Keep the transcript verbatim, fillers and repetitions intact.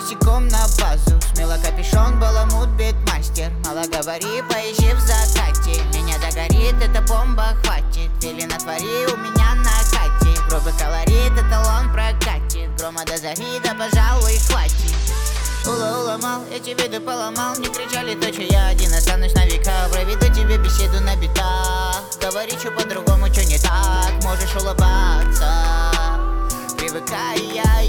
босиком на базу. Смело капюшон, баламут, битмастер. Мало говори, поищи в закате. Меня догорит, эта бомба хватит. Фили натвори у меня на хате. Грубый колорит, эталон прокатит. Грома до зари, да пожалуй хватит. Ула уломал, эти виды поломал. Не кричали то, что я один останусь на века. Проведу тебе беседу на битах. Говори, что по-другому, что не так. Можешь улыбаться. Привыкай, я